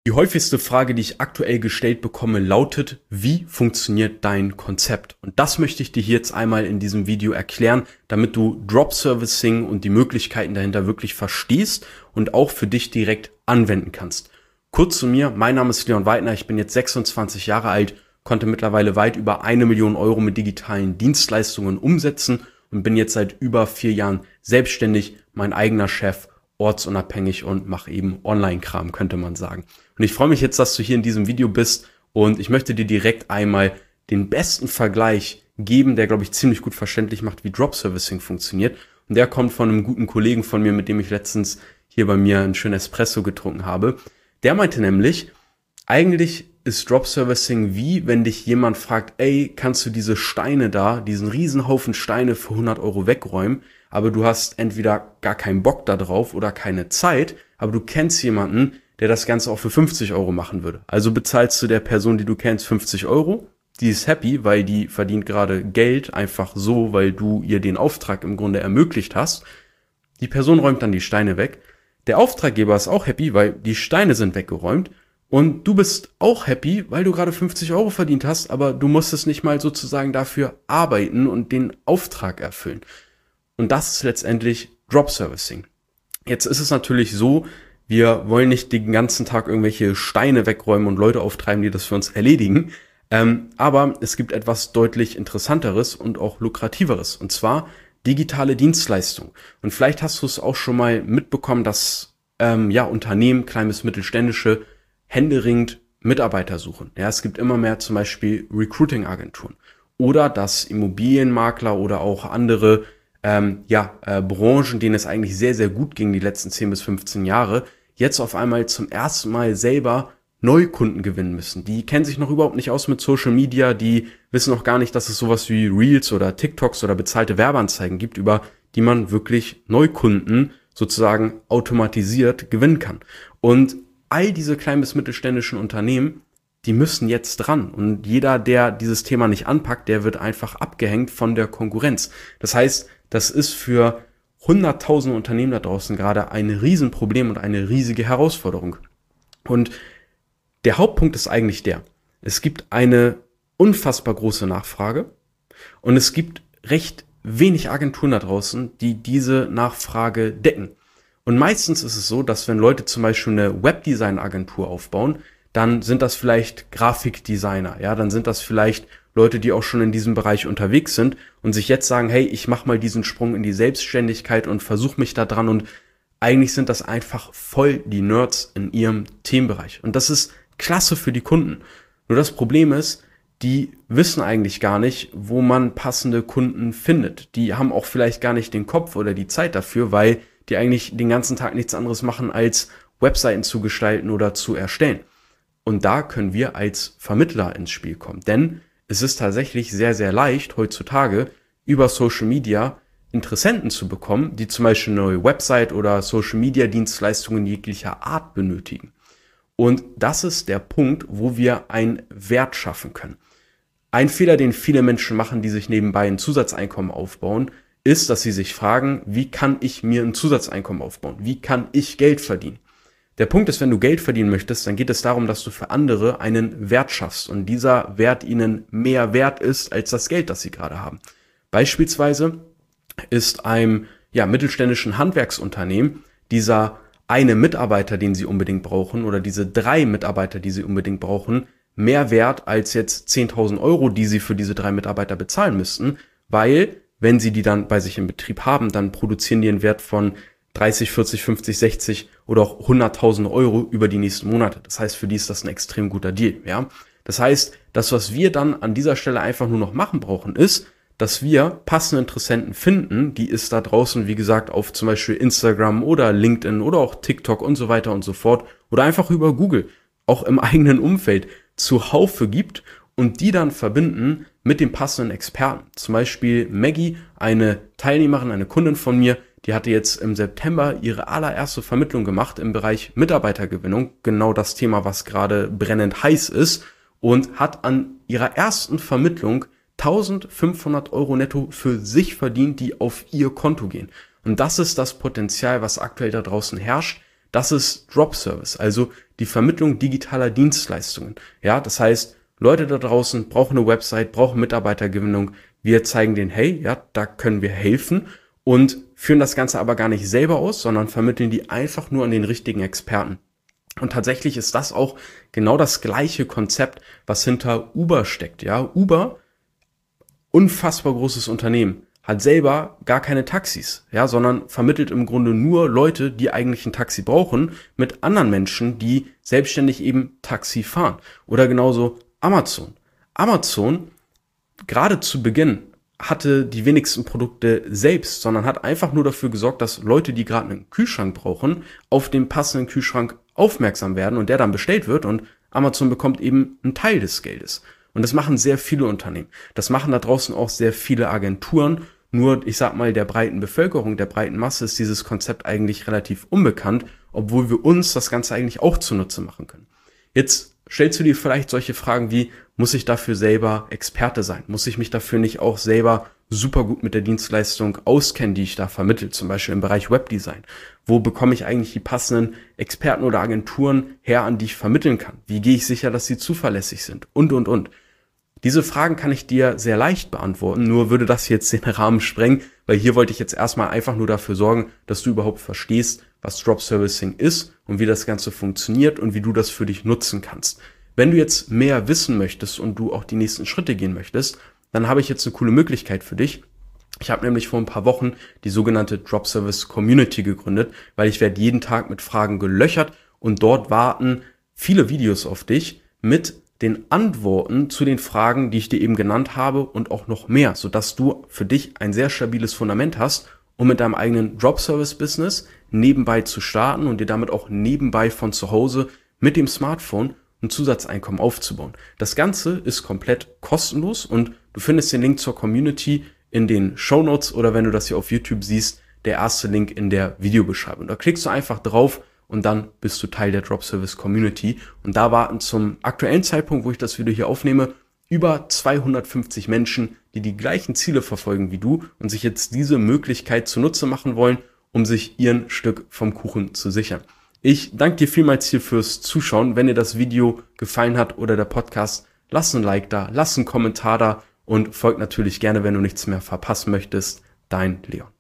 Die häufigste Frage, die ich aktuell gestellt bekomme, lautet: Wie funktioniert dein Konzept? Und das möchte ich dir hier jetzt einmal in diesem Video erklären, damit du Drop Servicing und die Möglichkeiten dahinter wirklich verstehst und auch für dich direkt anwenden kannst. Kurz zu mir: Mein Name ist Leon Weidner, ich bin jetzt 26 Jahre alt, konnte mittlerweile weit über 1 Million Euro mit digitalen Dienstleistungen umsetzen und bin jetzt seit über 4 Jahren selbstständig, mein eigener Chef, ortsunabhängig und mache eben Online-Kram, könnte man sagen. Und ich freue mich jetzt, dass du hier in diesem Video bist und ich möchte dir direkt einmal den besten Vergleich geben, der, glaube ich, ziemlich gut verständlich macht, wie Drop Servicing funktioniert. Und der kommt von einem guten Kollegen von mir, mit dem ich letztens hier bei mir einen schönen Espresso getrunken habe. Der meinte nämlich, eigentlich ist Drop Servicing wie, wenn dich jemand fragt: Ey, kannst du diese Steine da, diesen Riesenhaufen Steine für 100 Euro wegräumen, aber du hast entweder gar keinen Bock da drauf oder keine Zeit, aber du kennst jemanden, der das Ganze auch für 50 Euro machen würde. Also bezahlst du der Person, die du kennst, 50 Euro, die ist happy, weil die verdient gerade Geld, einfach so, weil du ihr den Auftrag im Grunde ermöglicht hast. Die Person räumt dann die Steine weg. Der Auftraggeber ist auch happy, weil die Steine sind weggeräumt. Und du bist auch happy, weil du gerade 50 Euro verdient hast, aber du musstest nicht mal sozusagen dafür arbeiten und den Auftrag erfüllen. Und das ist letztendlich Drop Servicing. Jetzt ist es natürlich so, wir wollen nicht den ganzen Tag irgendwelche Steine wegräumen und Leute auftreiben, die das für uns erledigen. Aber es gibt etwas deutlich Interessanteres und auch lukrativeres, und zwar digitale Dienstleistungen. Und vielleicht hast du es auch schon mal mitbekommen, dass Unternehmen, klein bis mittelständische, händeringend Mitarbeiter suchen. Ja, es gibt immer mehr zum Beispiel Recruiting-Agenturen oder dass Immobilienmakler oder auch andere Branchen, denen es eigentlich sehr, sehr gut ging die letzten 10 bis 15 Jahre, jetzt auf einmal zum ersten Mal selber Neukunden gewinnen müssen. Die kennen sich noch überhaupt nicht aus mit Social Media, die wissen noch gar nicht, dass es sowas wie Reels oder TikToks oder bezahlte Werbeanzeigen gibt, über die man wirklich Neukunden sozusagen automatisiert gewinnen kann. Und all diese kleinen bis mittelständischen Unternehmen, die müssen jetzt dran. Und jeder, der dieses Thema nicht anpackt, der wird einfach abgehängt von der Konkurrenz. Das heißt, das ist für hunderttausende Unternehmen da draußen gerade ein Riesenproblem und eine riesige Herausforderung. Und der Hauptpunkt ist eigentlich es gibt eine unfassbar große Nachfrage und es gibt recht wenig Agenturen da draußen, die diese Nachfrage decken. Und meistens ist es so, dass wenn Leute zum Beispiel eine Webdesign-Agentur aufbauen, dann sind das vielleicht Grafikdesigner, ja, dann sind das vielleicht Leute, die auch schon in diesem Bereich unterwegs sind und sich jetzt sagen: Hey, ich mache mal diesen Sprung in die Selbstständigkeit und versuche mich da dran, und eigentlich sind das einfach voll die Nerds in ihrem Themenbereich. Und das ist klasse für die Kunden. Nur das Problem ist, die wissen eigentlich gar nicht, wo man passende Kunden findet. Die haben auch vielleicht gar nicht den Kopf oder die Zeit dafür, weil die eigentlich den ganzen Tag nichts anderes machen, als Webseiten zu gestalten oder zu erstellen. Und da können wir als Vermittler ins Spiel kommen. Denn es ist tatsächlich sehr, sehr leicht, heutzutage über Social Media Interessenten zu bekommen, die zum Beispiel eine neue Website oder Social Media Dienstleistungen jeglicher Art benötigen. Und das ist der Punkt, wo wir einen Wert schaffen können. Ein Fehler, den viele Menschen machen, die sich nebenbei ein Zusatzeinkommen aufbauen, ist, dass sie sich fragen: Wie kann ich mir ein Zusatzeinkommen aufbauen? Wie kann ich Geld verdienen? Der Punkt ist, wenn du Geld verdienen möchtest, dann geht es darum, dass du für andere einen Wert schaffst und dieser Wert ihnen mehr wert ist als das Geld, das sie gerade haben. Beispielsweise ist einem mittelständischen Handwerksunternehmen dieser eine Mitarbeiter, den sie unbedingt brauchen, oder diese 3 Mitarbeiter, die sie unbedingt brauchen, mehr wert als jetzt 10.000 Euro, die sie für diese 3 Mitarbeiter bezahlen müssten, weil, wenn sie die dann bei sich im Betrieb haben, dann produzieren die einen Wert von 30, 40, 50, 60 oder auch 100.000 Euro über die nächsten Monate. Das heißt, für die ist das ein extrem guter Deal, ja. Das heißt, das, was wir dann an dieser Stelle einfach nur noch machen brauchen, ist, dass wir passende Interessenten finden, die es da draußen, wie gesagt, auf zum Beispiel Instagram oder LinkedIn oder auch TikTok und so weiter und so fort oder einfach über Google, auch im eigenen Umfeld, zuhaufe gibt und die dann verbinden mit dem passenden Experten. Zum Beispiel Maggie, eine Teilnehmerin, eine Kundin von mir, die hatte jetzt im September ihre allererste Vermittlung gemacht im Bereich Mitarbeitergewinnung, genau das Thema, was gerade brennend heiß ist, und hat an ihrer ersten Vermittlung 1.500 Euro netto für sich verdient, die auf ihr Konto gehen. Und das ist das Potenzial, was aktuell da draußen herrscht, Das ist Drop Service, also die Vermittlung digitaler Dienstleistungen. Ja, das heißt, Leute da draußen brauchen eine Website, brauchen Mitarbeitergewinnung. Wir zeigen denen, hey, ja, da können wir helfen und führen das Ganze aber gar nicht selber aus, sondern vermitteln die einfach nur an den richtigen Experten. Und tatsächlich ist das auch genau das gleiche Konzept, was hinter Uber steckt. Ja, Uber, unfassbar großes Unternehmen, hat selber gar keine Taxis, ja, sondern vermittelt im Grunde nur Leute, die eigentlich ein Taxi brauchen, mit anderen Menschen, die selbstständig eben Taxi fahren. Oder genauso Amazon. Amazon, gerade zu Beginn, hatte die wenigsten Produkte selbst, sondern hat einfach nur dafür gesorgt, dass Leute, die gerade einen Kühlschrank brauchen, auf den passenden Kühlschrank aufmerksam werden und der dann bestellt wird und Amazon bekommt eben einen Teil des Geldes. Und das machen sehr viele Unternehmen. Das machen da draußen auch sehr viele Agenturen. Nur, ich sag mal, der breiten Bevölkerung, der breiten Masse ist dieses Konzept eigentlich relativ unbekannt, obwohl wir uns das Ganze eigentlich auch zunutze machen können. Jetzt stellst du dir vielleicht solche Fragen wie, muss ich dafür selber Experte sein? Muss ich mich dafür nicht auch selber super gut mit der Dienstleistung auskennen, die ich da vermittle, zum Beispiel im Bereich Webdesign? Wo bekomme ich eigentlich die passenden Experten oder Agenturen her, an die ich vermitteln kann? Wie gehe ich sicher, dass sie zuverlässig sind? Und. Diese Fragen kann ich dir sehr leicht beantworten, nur würde das jetzt den Rahmen sprengen, weil hier wollte ich jetzt erstmal einfach nur dafür sorgen, dass du überhaupt verstehst, was Drop Servicing ist und wie das Ganze funktioniert und wie du das für dich nutzen kannst. Wenn du jetzt mehr wissen möchtest und du auch die nächsten Schritte gehen möchtest, dann habe ich jetzt eine coole Möglichkeit für dich. Ich habe nämlich vor ein paar Wochen die sogenannte Drop Service Community gegründet, weil ich werde jeden Tag mit Fragen gelöchert und dort warten viele Videos auf dich mit den Antworten zu den Fragen, die ich dir eben genannt habe und auch noch mehr, sodass du für dich ein sehr stabiles Fundament hast, um mit deinem eigenen Drop-Service-Business nebenbei zu starten und dir damit auch nebenbei von zu Hause mit dem Smartphone ein Zusatzeinkommen aufzubauen. Das Ganze ist komplett kostenlos und du findest den Link zur Community in den Shownotes oder wenn du das hier auf YouTube siehst, der erste Link in der Videobeschreibung. Da klickst du einfach drauf und dann bist du Teil der Drop Service Community. Und da warten zum aktuellen Zeitpunkt, wo ich das Video hier aufnehme, über 250 Menschen, die die gleichen Ziele verfolgen wie du und sich jetzt diese Möglichkeit zunutze machen wollen, um sich ihren Stück vom Kuchen zu sichern. Ich danke dir vielmals hier fürs Zuschauen. Wenn dir das Video gefallen hat oder der Podcast, lass ein Like da, lass einen Kommentar da und folg natürlich gerne, wenn du nichts mehr verpassen möchtest. Dein Leon.